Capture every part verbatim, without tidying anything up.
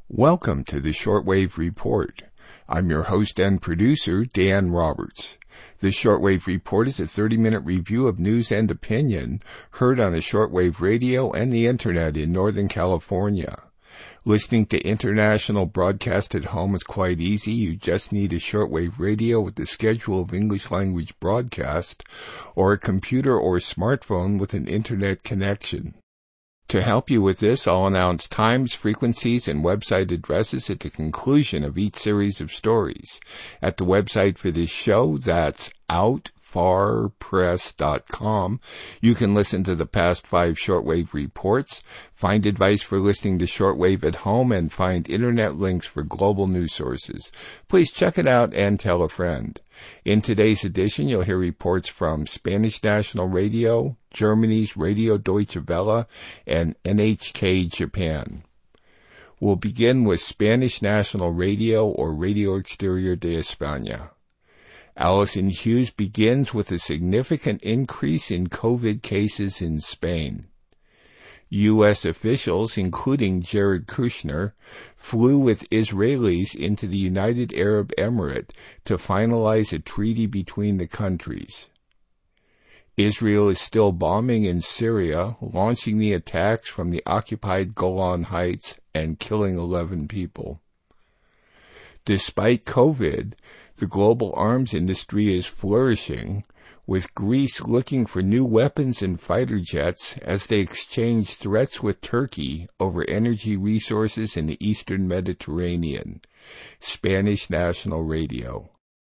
Welcome to the Shortwave Report. I'm your host and producer, Dan Roberts. The Shortwave Report is a thirty-minute review of news and opinion heard on the shortwave radio and the Internet in Northern California. Listening to international broadcast at home is quite easy. You just need a shortwave radio with the schedule of English language broadcast or a computer or smartphone with an Internet connection. To help you with this, I'll announce times, frequencies, and website addresses at the conclusion of each series of stories. At the website for this show, that's out far press dot com, you can listen to the past five shortwave reports, find advice for listening to shortwave at home, and find internet links for global news sources. Please check it out and tell a friend. In today's edition, you'll hear reports from Spanish National Radio, Germany's Radio Deutsche Welle, and N H K Japan. We'll begin with Spanish National Radio, or Radio Exterior de España. Allison Hughes begins with a significant increase in COVID cases in Spain. U S officials, including Jared Kushner, flew with Israelis into the United Arab Emirates to finalize a treaty between the countries. Israel is still bombing in Syria, launching the attacks from the occupied Golan Heights and killing eleven people. Despite COVID, the global arms industry is flourishing, with Greece looking for new weapons and fighter jets as they exchange threats with Turkey over energy resources in the eastern Mediterranean. Spanish National Radio.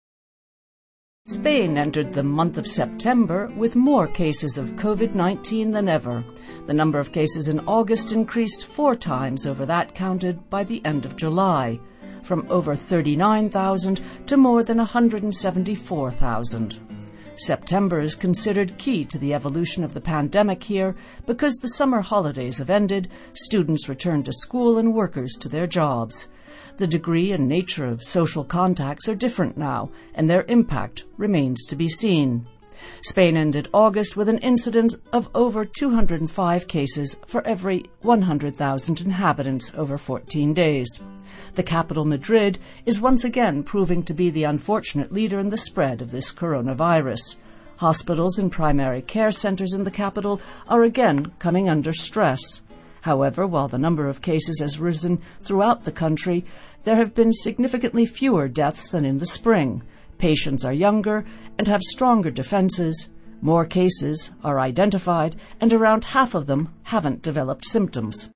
Spain entered the month of September with more cases of COVID nineteen than ever. The number of cases in August increased four times over that counted by the end of July, from over thirty-nine thousand to more than one hundred seventy-four thousand. September is considered key to the evolution of the pandemic here because the summer holidays have ended, students return to school, and workers to their jobs. The degree and nature of social contacts are different now, and their impact remains to be seen. Spain ended August with an incidence of over two hundred five cases for every one hundred thousand inhabitants over fourteen days. The capital, Madrid, is once again proving to be the unfortunate leader in the spread of this coronavirus. Hospitals and primary care centers in the capital are again coming under stress. However, while the number of cases has risen throughout the country, there have been significantly fewer deaths than in the spring. Patients are younger and have stronger defenses. More cases are identified, and around half of them haven't developed symptoms.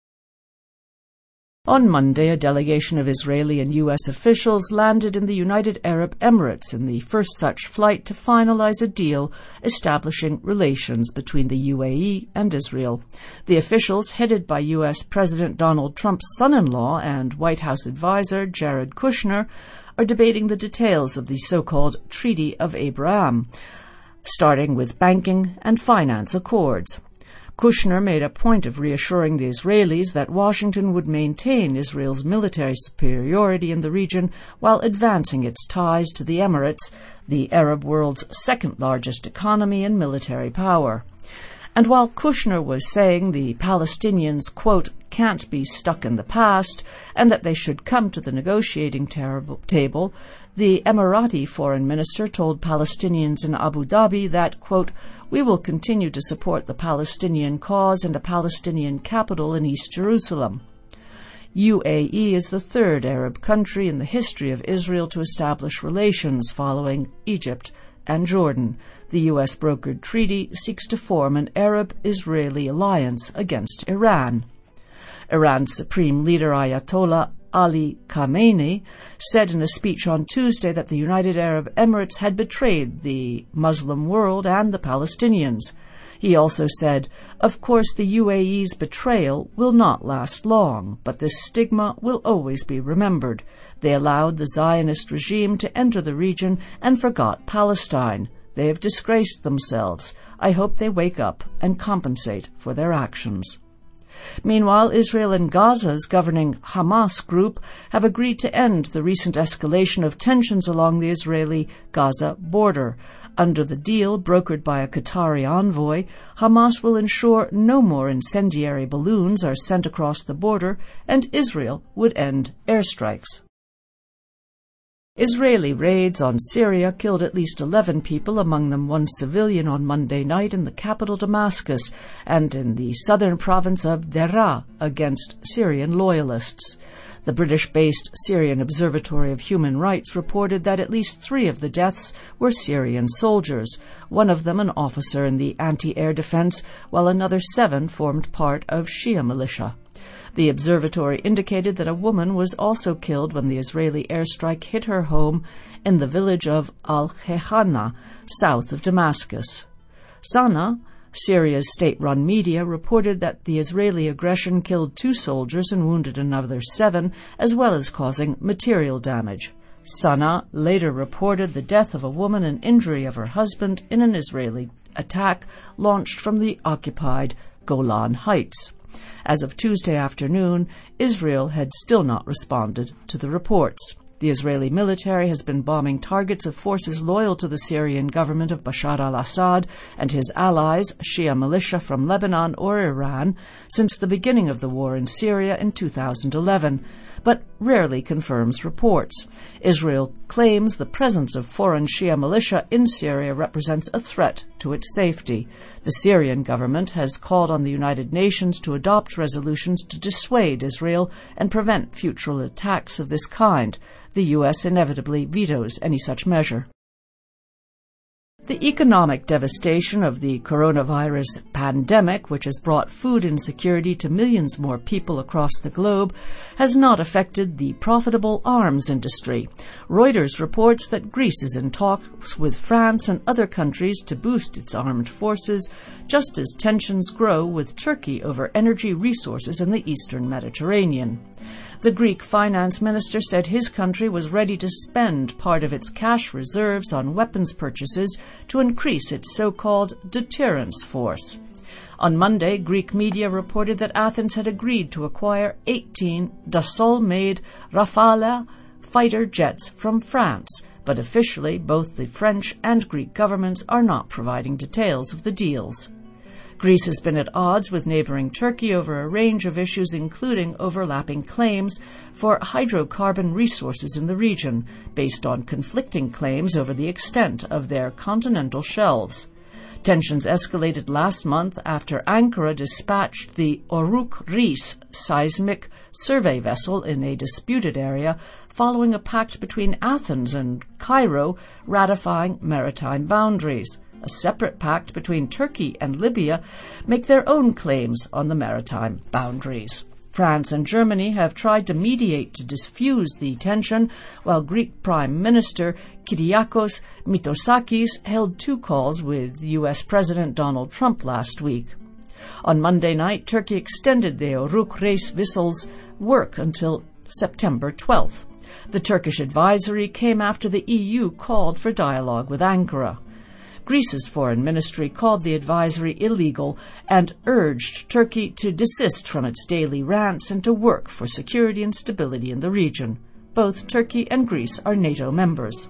On Monday, a delegation of Israeli and U S officials landed in the United Arab Emirates in the first such flight to finalize a deal establishing relations between the U A E and Israel. The officials, headed by U S President Donald Trump's son-in-law and White House advisor Jared Kushner, are debating the details of the so-called Treaty of Abraham, starting with banking and finance accords. Kushner made a point of reassuring the Israelis that Washington would maintain Israel's military superiority in the region while advancing its ties to the Emirates, the Arab world's second-largest economy and military power. And while Kushner was saying the Palestinians, quote, can't be stuck in the past and that they should come to the negotiating table, the Emirati foreign minister told Palestinians in Abu Dhabi that, quote, we will continue to support the Palestinian cause and a Palestinian capital in East Jerusalem. U A E is the third Arab country in the history of Israel to establish relations following Egypt and Jordan. The U S-brokered treaty seeks to form an Arab-Israeli alliance against Iran. Iran's supreme leader Ayatollah Ali Khamenei said in a speech on Tuesday that the United Arab Emirates had betrayed the Muslim world and the Palestinians. He also said, of course, the U A E's betrayal will not last long, but this stigma will always be remembered. They allowed the Zionist regime to enter the region and forgot Palestine. They have disgraced themselves. I hope they wake up and compensate for their actions. Meanwhile, Israel and Gaza's governing Hamas group have agreed to end the recent escalation of tensions along the Israeli-Gaza border. Under the deal, brokered by a Qatari envoy, Hamas will ensure no more incendiary balloons are sent across the border, and Israel would end airstrikes. Israeli raids on Syria killed at least eleven people, among them one civilian, on Monday night in the capital Damascus and in the southern province of Deraa against Syrian loyalists. The British-based Syrian Observatory of Human Rights reported that at least three of the deaths were Syrian soldiers, one of them an officer in the anti-air defense, while another seven formed part of Shia militia. The observatory indicated that a woman was also killed when the Israeli airstrike hit her home in the village of Al-Khehana, south of Damascus. Sana, Syria's state-run media, reported that the Israeli aggression killed two soldiers and wounded another seven, as well as causing material damage. Sana later reported the death of a woman and injury of her husband in an Israeli attack launched from the occupied Golan Heights. As of Tuesday afternoon, Israel had still not responded to the reports. The Israeli military has been bombing targets of forces loyal to the Syrian government of Bashar al-Assad and his allies, Shia militia from Lebanon or Iran, since the beginning of the war in Syria in two thousand eleven, but rarely confirms reports. Israel claims the presence of foreign Shia militia in Syria represents a threat to its safety. The Syrian government has called on the United Nations to adopt resolutions to dissuade Israel and prevent future attacks of this kind. The U S inevitably vetoes any such measure. The economic devastation of the coronavirus pandemic, which has brought food insecurity to millions more people across the globe, has not affected the profitable arms industry. Reuters reports that Greece is in talks with France and other countries to boost its armed forces, just as tensions grow with Turkey over energy resources in the eastern Mediterranean. The Greek finance minister said his country was ready to spend part of its cash reserves on weapons purchases to increase its so-called deterrence force. On Monday, Greek media reported that Athens had agreed to acquire eighteen Dassault-made Rafale fighter jets from France, but officially both the French and Greek governments are not providing details of the deals. Greece has been at odds with neighboring Turkey over a range of issues, including overlapping claims for hydrocarbon resources in the region, based on conflicting claims over the extent of their continental shelves. Tensions escalated last month after Ankara dispatched the Oruk Reis seismic survey vessel in a disputed area following a pact between Athens and Cairo ratifying maritime boundaries. A separate pact between Turkey and Libya make their own claims on the maritime boundaries. France and Germany have tried to mediate to diffuse the tension, while Greek Prime Minister Kyriakos Mitsotakis held two calls with U S President Donald Trump last week. On Monday night, Turkey extended the Oruk Reis vessel's work until September twelfth. The Turkish advisory came after the E U called for dialogue with Ankara. Greece's foreign ministry called the advisory illegal and urged Turkey to desist from its daily rants and to work for security and stability in the region. Both Turkey and Greece are NATO members.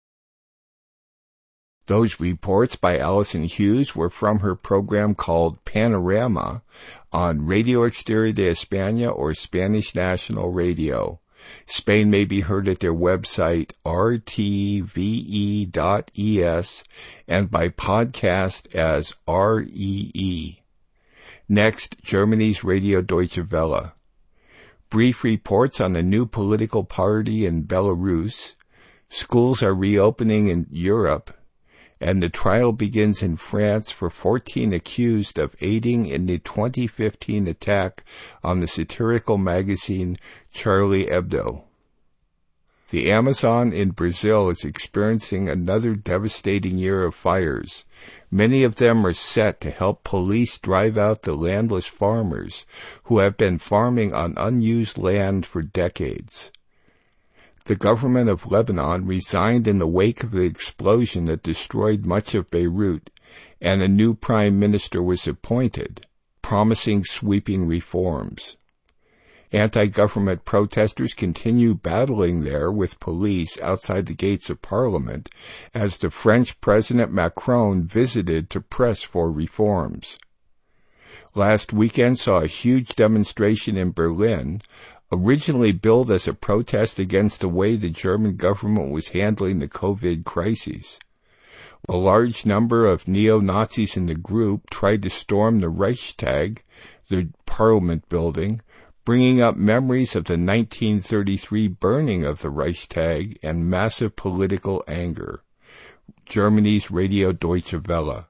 Those reports by Allison Hughes were from her program called Panorama on Radio Exterior de España or Spanish National Radio. Spain may be heard at their website r t v e dot e s and by podcast as R E E. Next, Germany's Radio Deutsche Welle. Brief reports on a new political party in Belarus. Schools are reopening in Europe. And the trial begins in France for fourteen accused of aiding in the twenty fifteen attack on the satirical magazine Charlie Hebdo. The Amazon in Brazil is experiencing another devastating year of fires. Many of them are set to help police drive out the landless farmers who have been farming on unused land for decades. The government of Lebanon resigned in the wake of the explosion that destroyed much of Beirut, and a new prime minister was appointed. promising sweeping reforms. Anti-government protesters continue battling there with police outside the gates of Parliament as the French President Macron visited to press for reforms. Last weekend saw a huge demonstration in Berlin, originally billed as a protest against the way the German government was handling the COVID crisis. A large number of neo-Nazis in the group tried to storm the Reichstag, the parliament building, bringing up memories of the nineteen thirty-three burning of the Reichstag and massive political anger. Germany's Radio Deutsche Welle.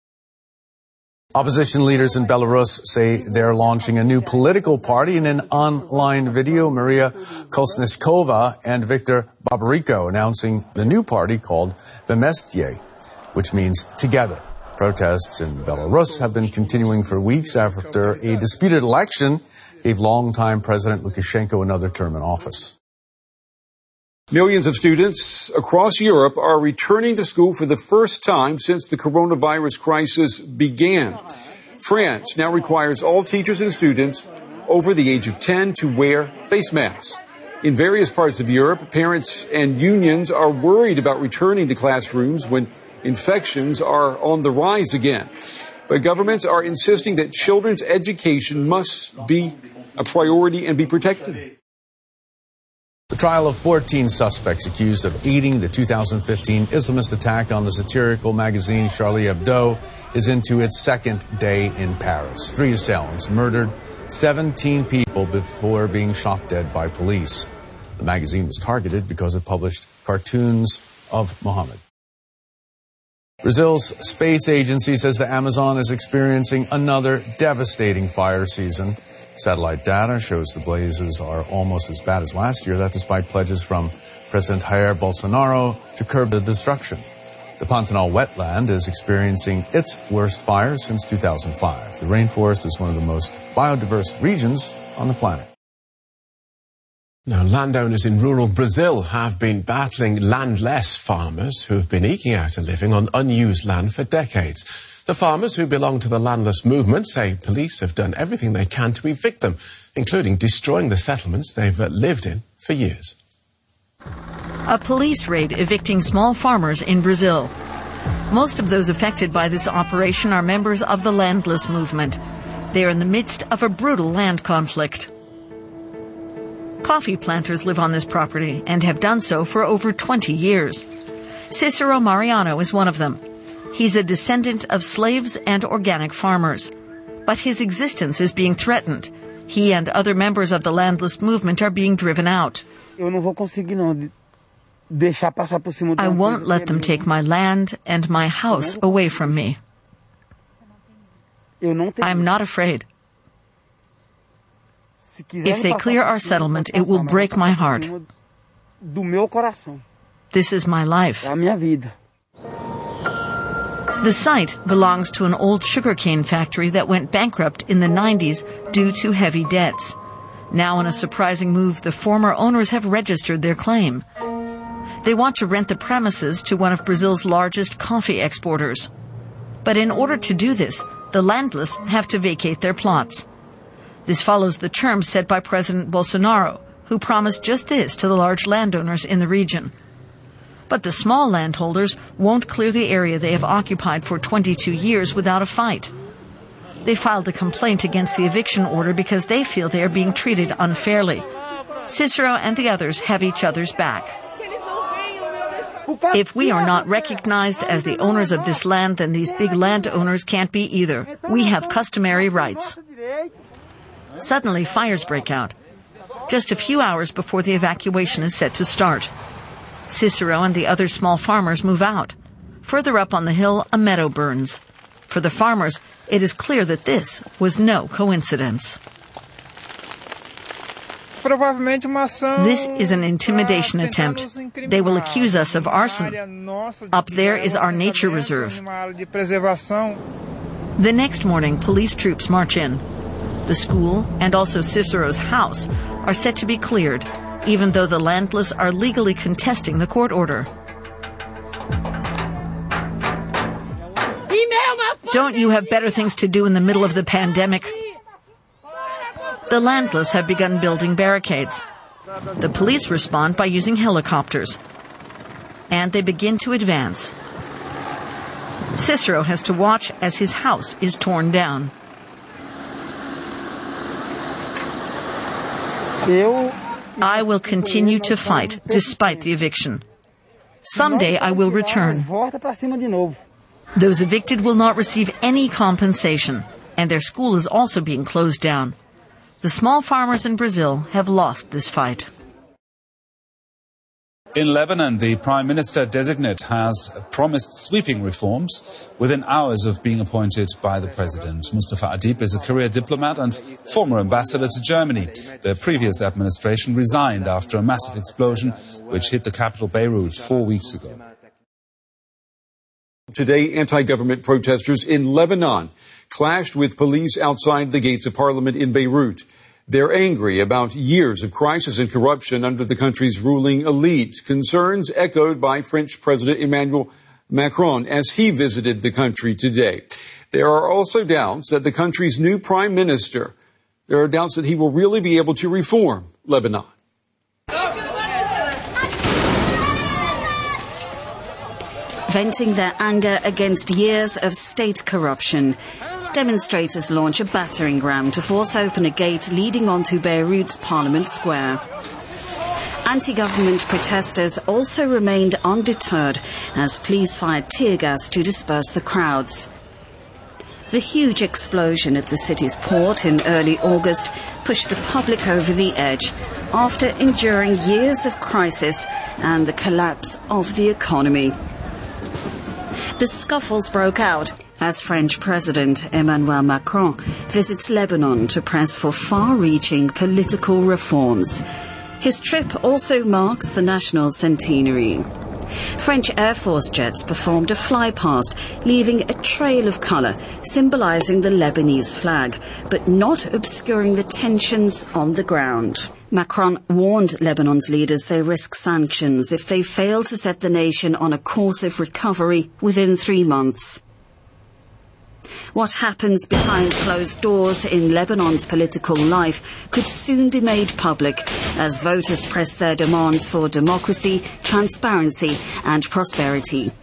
Opposition leaders in Belarus say they're launching a new political party. In an online video, Maria Kolesnikova and Viktor Babariko announcing the new party called Vmestie, which means together. Protests in Belarus have been continuing for weeks after a disputed election gave longtime President Lukashenko another term in office. Millions of students across Europe are returning to school for the first time since the coronavirus crisis began. France now requires all teachers and students over the age of ten to wear face masks. In various parts of Europe, parents and unions are worried about returning to classrooms when infections are on the rise again. But governments are insisting that children's education must be a priority and be protected. The trial of fourteen suspects accused of aiding the two thousand fifteen Islamist attack on the satirical magazine Charlie Hebdo is into its second day in Paris. Three assailants murdered seventeen people before being shot dead by police. The magazine was targeted because it published cartoons of Muhammad. Brazil's space agency says the Amazon is experiencing another devastating fire season. Satellite data shows the blazes are almost as bad as last year, that despite pledges from President Jair Bolsonaro to curb the destruction. The Pantanal wetland is experiencing its worst fires since two thousand five. The rainforest is one of the most biodiverse regions on the planet. Now, landowners in rural Brazil have been battling landless farmers who have been eking out a living on unused land for decades. The farmers who belong to the landless movement say police have done everything they can to evict them, including destroying the settlements they've lived in for years. A police raid evicting small farmers in Brazil. Most of those affected by this operation are members of the landless movement. They are in the midst of a brutal land conflict. Coffee planters live on this property and have done so for over twenty years. Cicero Mariano is one of them. He's a descendant of slaves and organic farmers. But his existence is being threatened. He and other members of the landless movement are being driven out. I won't let them take my land and my house away from me. I'm not afraid. If they clear our settlement, it will break my heart. This is my life. The site belongs to an old sugarcane factory that went bankrupt in the nineties due to heavy debts. Now, in a surprising move, the former owners have registered their claim. They want to rent the premises to one of Brazil's largest coffee exporters. But in order to do this, the landless have to vacate their plots. This follows the terms set by President Bolsonaro, who promised just this to the large landowners in the region. But the small landholders won't clear the area they have occupied for twenty-two years without a fight. They filed a complaint against the eviction order because they feel they are being treated unfairly. Cicero and the others have each other's back. If we are not recognized as the owners of this land, then these big landowners can't be either. We have customary rights. Suddenly, fires break out, just a few hours before the evacuation is set to start. Cicero and the other small farmers move out. Further up on the hill, a meadow burns. For the farmers, it is clear that this was no coincidence. This is an intimidation attempt. They will accuse us of arson. Up there is our nature reserve. The next morning, police troops march in. The school, and also Cicero's house, are set to be cleared, even though the landless are legally contesting the court order. Don't you have better things to do in the middle of the pandemic? The landless have begun building barricades. The police respond by using helicopters. And they begin to advance. Cicero has to watch as his house is torn down. I will continue to fight despite the eviction. Someday I will return. Those evicted will not receive any compensation, and their school is also being closed down. The small farmers in Brazil have lost this fight. In Lebanon, the Prime Minister-designate has promised sweeping reforms within hours of being appointed by the president. Mustafa Adib is a career diplomat and former ambassador to Germany. The previous administration resigned after a massive explosion which hit the capital Beirut four weeks ago. Today, anti-government protesters in Lebanon clashed with police outside the gates of parliament in Beirut. They're angry about years of crisis and corruption under the country's ruling elite, concerns echoed by French President Emmanuel Macron as he visited the country today. There are also doubts that the country's new prime minister, there are doubts that he will really be able to reform Lebanon. Venting their anger against years of state corruption, demonstrators launch a battering ram to force open a gate leading onto Beirut's Parliament Square. Anti-government protesters also remained undeterred as police fired tear gas to disperse the crowds. The huge explosion at the city's port in early August pushed the public over the edge after enduring years of crisis and the collapse of the economy. The scuffles broke out as French President Emmanuel Macron visits Lebanon to press for far-reaching political reforms. His trip also marks the national centenary. French Air Force jets performed a flypast, leaving a trail of colour symbolising the Lebanese flag, but not obscuring the tensions on the ground. Macron warned Lebanon's leaders they risk sanctions if they fail to set the nation on a course of recovery within three months. What happens behind closed doors in Lebanon's political life could soon be made public as voters press their demands for democracy, transparency and prosperity.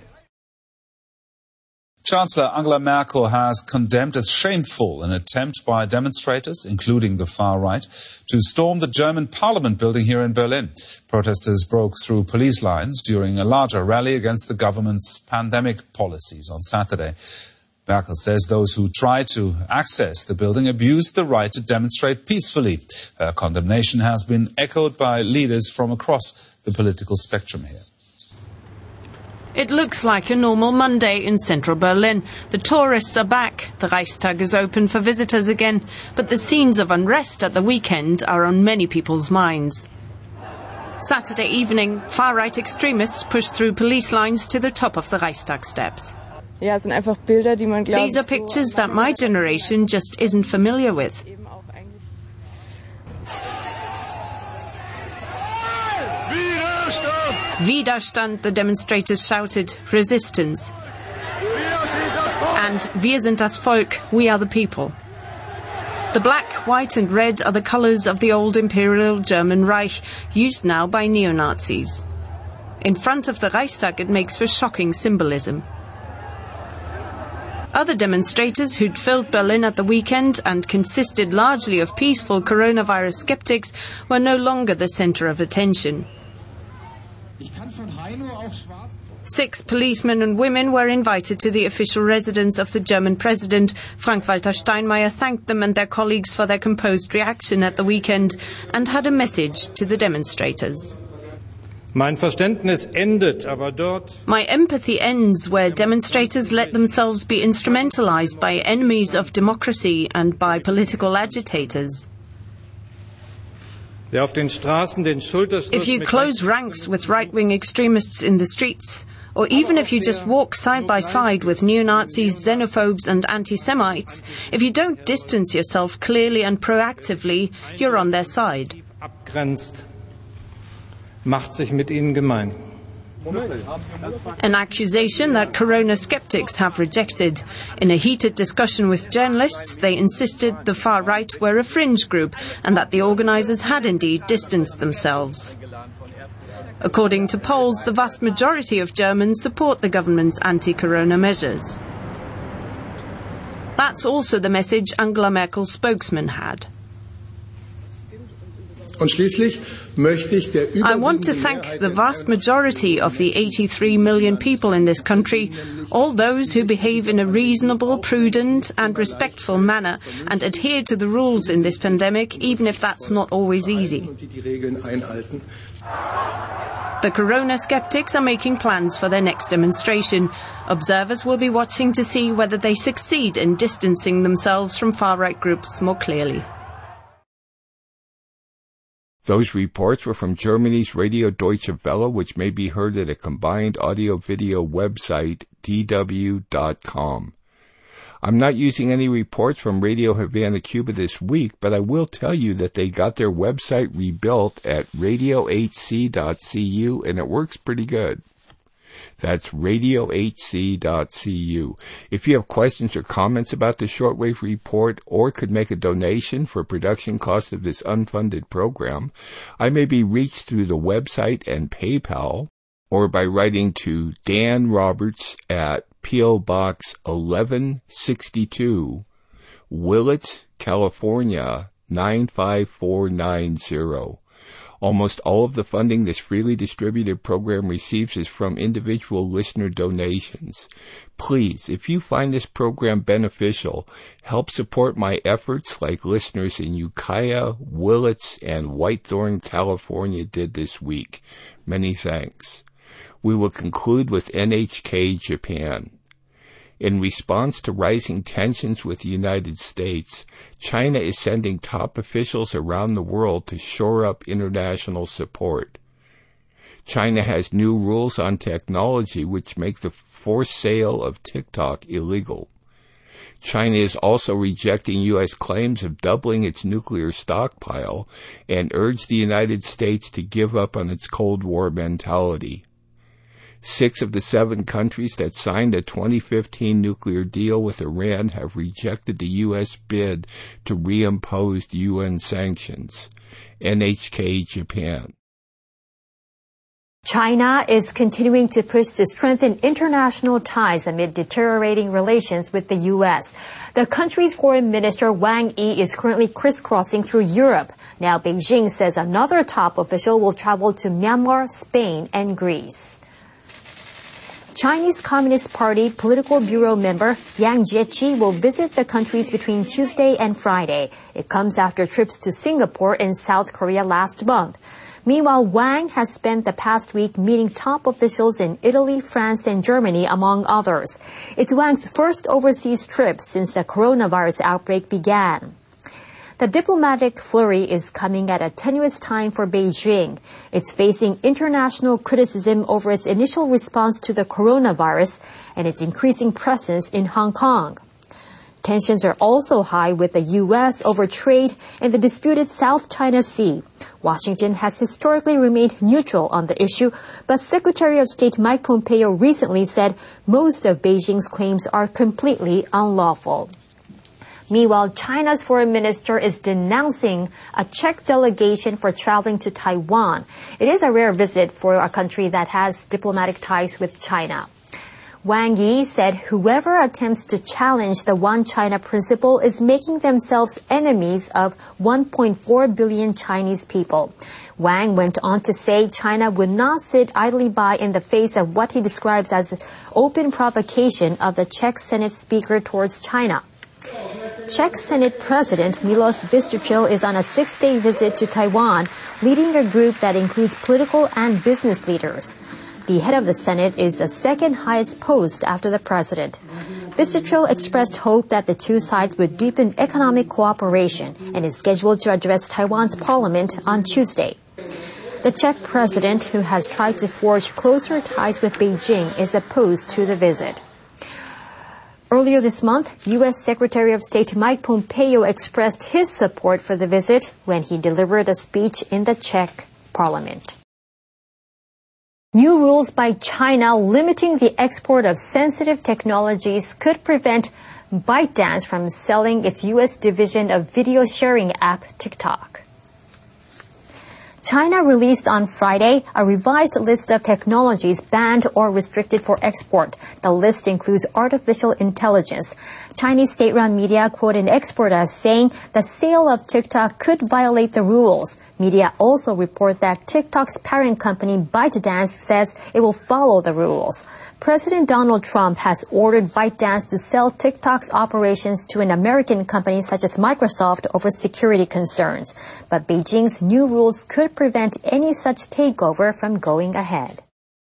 Chancellor Angela Merkel has condemned as shameful an attempt by demonstrators, including the far right, to storm the German parliament building here in Berlin. Protesters broke through police lines during a larger rally against the government's pandemic policies on Saturday. Merkel says those who tried to access the building abused the right to demonstrate peacefully. Her condemnation has been echoed by leaders from across the political spectrum here. It looks like a normal Monday in central Berlin. The tourists are back. The Reichstag is open for visitors again. But the scenes of unrest at the weekend are on many people's minds. Saturday evening, far-right extremists pushed through police lines to the top of the Reichstag steps. These are pictures that my generation just isn't familiar with. Widerstand, the demonstrators shouted, resistance. And wir sind das Volk, we are the people. The black, white and red are the colours of the old Imperial German Reich, used now by neo-Nazis. In front of the Reichstag it makes for shocking symbolism. Other demonstrators who'd filled Berlin at the weekend and consisted largely of peaceful coronavirus skeptics were no longer the centre of attention. Six policemen and women were invited to the official residence of the German president. Frank-Walter Steinmeier thanked them and their colleagues for their composed reaction at the weekend and had a message to the demonstrators. Mein Verständnis endet, aber dort. My empathy ends where demonstrators let themselves be instrumentalized by enemies of democracy and by political agitators. If you close ranks with right-wing extremists in the streets, or even if you just walk side by side with neo-Nazis, xenophobes and anti-Semites, if you don't distance yourself clearly and proactively, you're on their side. Macht sich mit ihnen gemein. An accusation that corona skeptics have rejected. In a heated discussion with journalists, they insisted the far right were a fringe group and that the organisers had indeed distanced themselves. According to polls, the vast majority of Germans support the government's anti-corona measures. That's also the message Angela Merkel's spokesman had. I want to thank the vast majority of the eighty-three million people in this country, all those who behave in a reasonable, prudent and respectful manner and adhere to the rules in this pandemic, even if that's not always easy. The corona skeptics are making plans for their next demonstration. Observers will be watching to see whether they succeed in distancing themselves from far-right groups more clearly. Those reports were from Germany's Radio Deutsche Welle, which may be heard at a combined audio-video website, d w dot com. I'm not using any reports from Radio Havana, Cuba this week, but I will tell you that they got their website rebuilt at radio h c dot c u, and it works pretty good. That's radio h c dot c u. If you have questions or comments about the Shortwave Report or could make a donation for production costs of this unfunded program, I may be reached through the website and PayPal or by writing to Dan Roberts at P O. Box eleven sixty-two, Willits, California, nine five four nine zero. Almost all of the funding this freely distributed program receives is from individual listener donations. Please, if you find this program beneficial, help support my efforts like listeners in Ukiah, Willits, and Whitethorn, California did this week. Many thanks. We will conclude with N H K Japan. In response to rising tensions with the United States, China is sending top officials around the world to shore up international support. China has new rules on technology which make the forced sale of TikTok illegal. China is also rejecting U S claims of doubling its nuclear stockpile and urged the United States to give up on its Cold War mentality. Six of the seven countries that signed a twenty fifteen nuclear deal with Iran have rejected the U S bid to reimpose U N sanctions. N H K Japan. China is continuing to push to strengthen international ties amid deteriorating relations with the U S. The country's foreign minister Wang Yi is currently crisscrossing through Europe. Now Beijing says another top official will travel to Myanmar, Spain, and Greece. Chinese Communist Party Political Bureau member Yang Jiechi will visit the countries between Tuesday and Friday. It comes after trips to Singapore and South Korea last month. Meanwhile, Wang has spent the past week meeting top officials in Italy, France, and Germany, among others. It's Wang's first overseas trip since the coronavirus outbreak began. The diplomatic flurry is coming at a tenuous time for Beijing. It's facing international criticism over its initial response to the coronavirus and its increasing presence in Hong Kong. Tensions are also high with the U S over trade in the disputed South China Sea. Washington has historically remained neutral on the issue, but Secretary of State Mike Pompeo recently said most of Beijing's claims are completely unlawful. Meanwhile, China's foreign minister is denouncing a Czech delegation for traveling to Taiwan. It is a rare visit for a country that has diplomatic ties with China. Wang Yi said whoever attempts to challenge the One China principle is making themselves enemies of one point four billion Chinese people. Wang went on to say China would not sit idly by in the face of what he describes as open provocation of the Czech Senate Speaker towards China. Czech Senate President Milos Vystrčil is on a six-day visit to Taiwan, leading a group that includes political and business leaders. The head of the Senate is the second highest post after the president. Vystrčil expressed hope that the two sides would deepen economic cooperation and is scheduled to address Taiwan's parliament on Tuesday. The Czech president, who has tried to forge closer ties with Beijing, is opposed to the visit. Earlier this month, U S Secretary of State Mike Pompeo expressed his support for the visit when he delivered a speech in the Czech parliament. New rules by China limiting the export of sensitive technologies could prevent ByteDance from selling its U S division of video sharing app TikTok. China released on Friday a revised list of technologies banned or restricted for export. The list includes artificial intelligence. Chinese state-run media quote an expert as saying the sale of TikTok could violate the rules. Media also report that TikTok's parent company ByteDance says it will follow the rules. President Donald Trump has ordered ByteDance to sell TikTok's operations to an American company such as Microsoft over security concerns. But Beijing's new rules could prevent any such takeover from going ahead.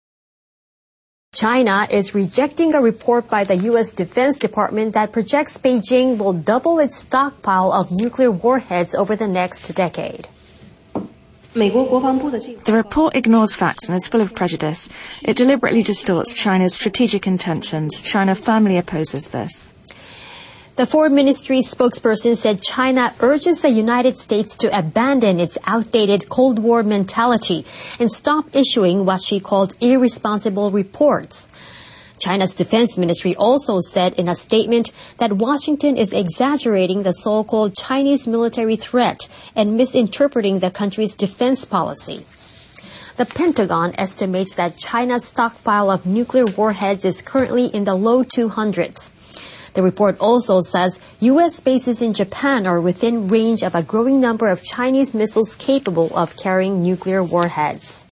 China is rejecting a report by the U S Defense Department that projects Beijing will double its stockpile of nuclear warheads over the next decade. The report ignores facts and is full of prejudice. It deliberately distorts China's strategic intentions. China firmly opposes this. The Foreign Ministry spokesperson said China urges the United States to abandon its outdated Cold War mentality and stop issuing what she called irresponsible reports. China's defense ministry also said in a statement that Washington is exaggerating the so-called Chinese military threat and misinterpreting the country's defense policy. The Pentagon estimates that China's stockpile of nuclear warheads is currently in the low two hundreds. The report also says U S bases in Japan are within range of a growing number of Chinese missiles capable of carrying nuclear warheads.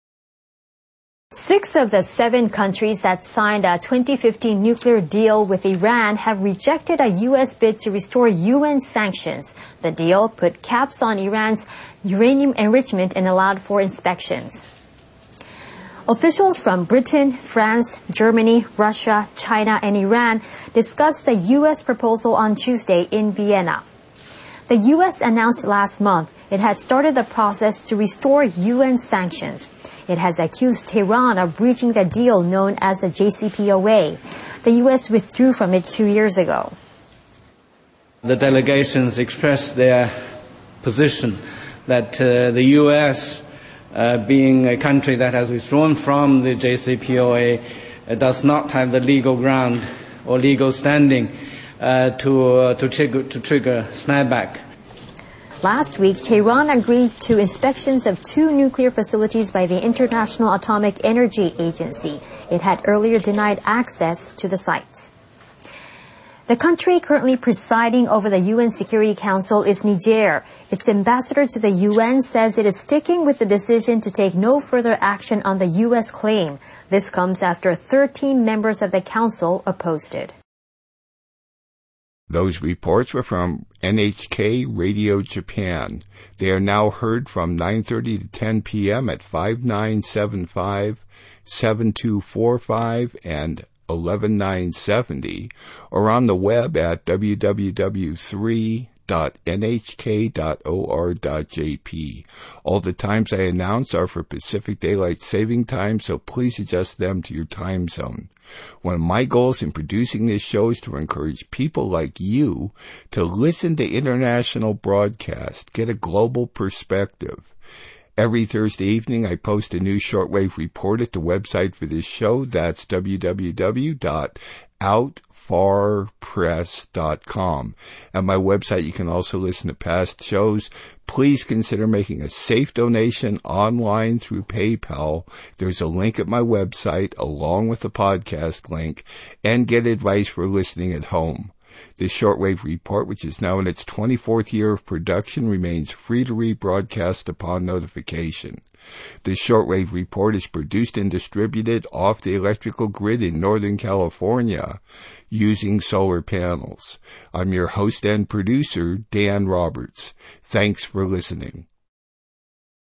Six of the seven countries that signed a twenty fifteen nuclear deal with Iran have rejected a U S bid to restore U N sanctions. The deal put caps on Iran's uranium enrichment and allowed for inspections. Officials from Britain, France, Germany, Russia, China, and Iran discussed the U S proposal on Tuesday in Vienna. The U S announced last month it had started the process to restore U N sanctions. It has accused Tehran of breaching the deal known as the J C P O A. The U S withdrew from it two years ago. The delegations expressed their position that uh, the U S, uh, being a country that has withdrawn from the J C P O A, uh, does not have the legal ground or legal standing uh, to, uh, to, trigger, to trigger snapback. Last week, Tehran agreed to inspections of two nuclear facilities by the International Atomic Energy Agency. It had earlier denied access to the sites. The country currently presiding over the U N Security Council is Niger. Its ambassador to the U N says it is sticking with the decision to take no further action on the U S claim. This comes after thirteen members of the council opposed it. Those reports were from N H K Radio Japan. They are now heard from nine thirty to ten p.m. at five nine seven five, seven two four five and eleven nine seventy, or on the web at w w w three dot n h k dot o r dot j p. All the times I announce are for Pacific Daylight Saving Time, so please adjust them to your time zone. One of my goals in producing this show is to encourage people like you to listen to international broadcasts, get a global perspective. Every Thursday evening, I post a new shortwave report at the website for this show. That's w w w dot out far press dot com. At my website, you can also listen to past shows. Please consider making a safe donation online through PayPal. There's a link at my website along with the podcast link, and get advice for listening at home. This shortwave report, which is now in its twenty-fourth year of production, remains free to rebroadcast upon notification. This shortwave report is produced and distributed off the electrical grid in Northern California using solar panels. I'm your host and producer, Dan Roberts. Thanks for listening.